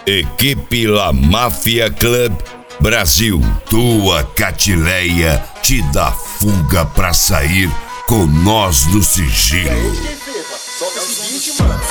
Equipe La Máfia Club Brasil, tua Catileia te dá fuga pra sair com nós no sigilo. Só que é o seguinte, mano.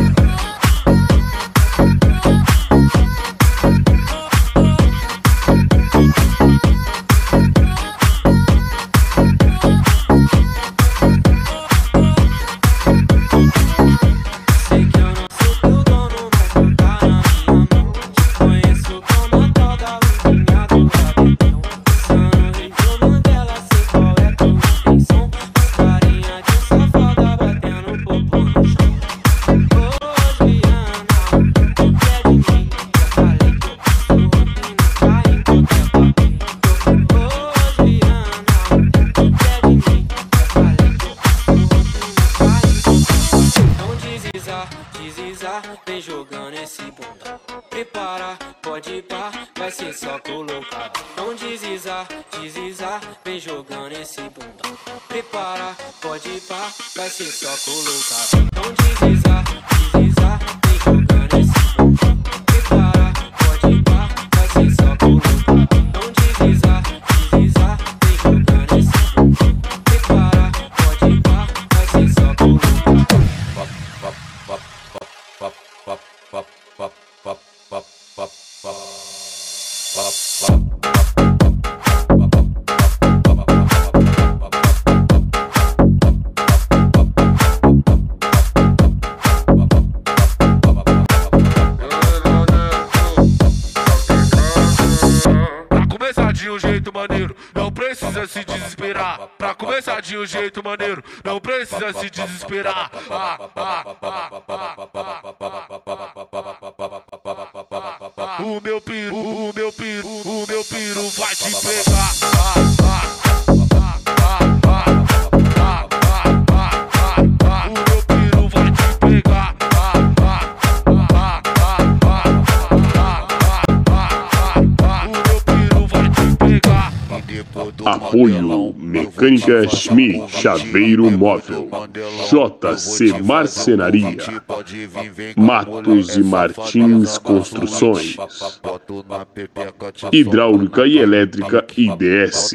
Vem jogando esse bunda. Prepara, pode ir pá, vai ser só colocado. Não deslizar, vem jogando esse bunda. Prepara, pode ir pá, vai ser só colocado. Não deslizar, vem jogando esse bunda. Prepara, pode ir pá, vai ser só colocado. Não deslizar, vem jogando esse bunda. Prepara, pode ir pá, vai ser só colocado. De um jeito maneiro, não precisa se desesperar. Pra começar de um jeito maneiro, não precisa se desesperar. O meu piru vai te pegar. Apoio Mecânica Schmidt, Chaveiro Móvel, JC Marcenaria, Matos e Martins Construções, Hidráulica e Elétrica IDS.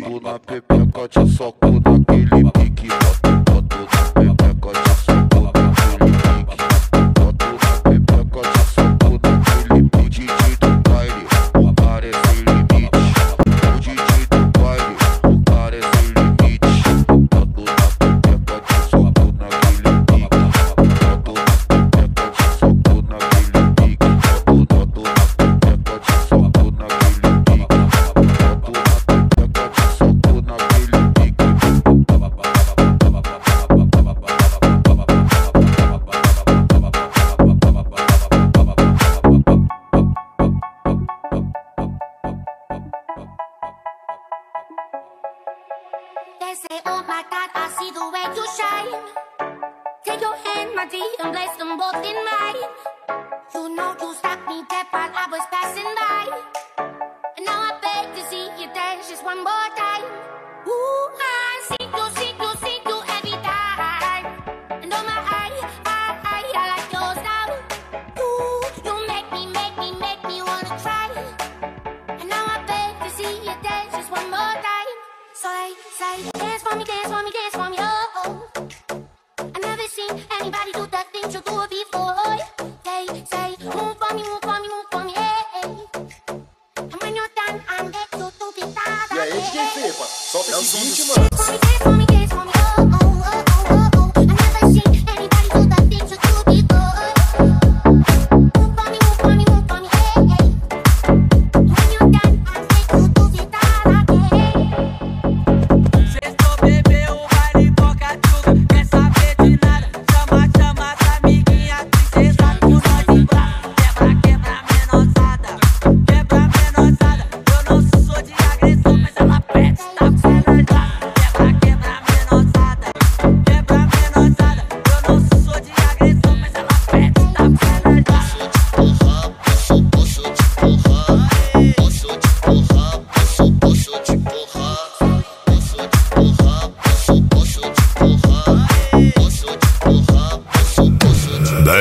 They say, oh my God, I see the way you shine. Take your hand, my dear, and place them both in mine. You know you stopped me dead while I was passing by. And now I beg to see you dance just one more time. Ooh, I see you every time. And oh my, I like yours now. Ooh, you make me wanna try. And now I beg to see you dance just one more time. So they say, dance for me, oh. I never seen anybody do the things you do before.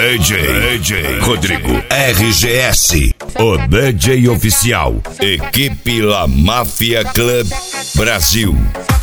DJ Rodrigo RGS, o DJ oficial. Equipe La Máfia Club Brasil.